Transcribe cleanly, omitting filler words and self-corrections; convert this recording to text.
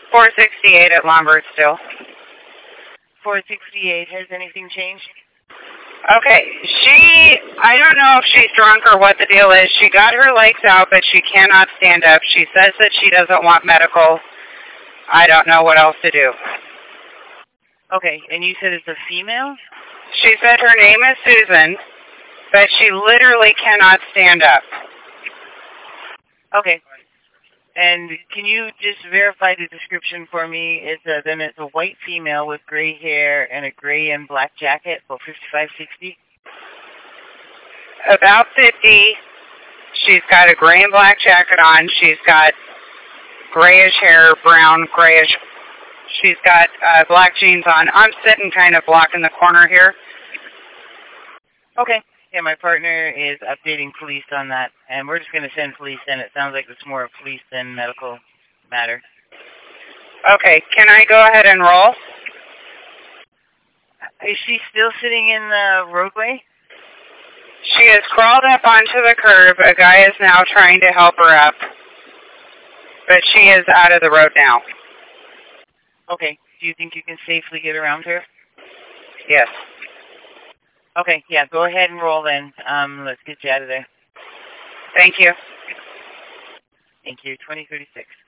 468 at Lombard still. 468. Has anything changed? Okay, I don't know if she's drunk or what the deal is. She got her legs out, but she cannot stand up. She says that she doesn't want medical. I don't know what else to do. Okay, and you said it's a female? She said her name is Susan, but she literally cannot stand up. Okay. And can you just verify the description for me? It's a white female with gray hair and a gray and black jacket, about 55, 60? About 50. She's got a gray and black jacket on. She's got grayish hair, brown, grayish. She's got black jeans on. I'm sitting kind of blocking the corner here. Okay. Yeah, my partner is updating police on that, and we're just going to send police in. It sounds like it's more a police than medical matter. Okay, can I go ahead and roll? Is she still sitting in the roadway? She has crawled up onto the curb. A guy is now trying to help her up, but she is out of the road now. Okay, do you think you can safely get around her? Yes. Okay, yeah, go ahead and roll then. Let's get you out of there. Thank you. Thank you. 2036.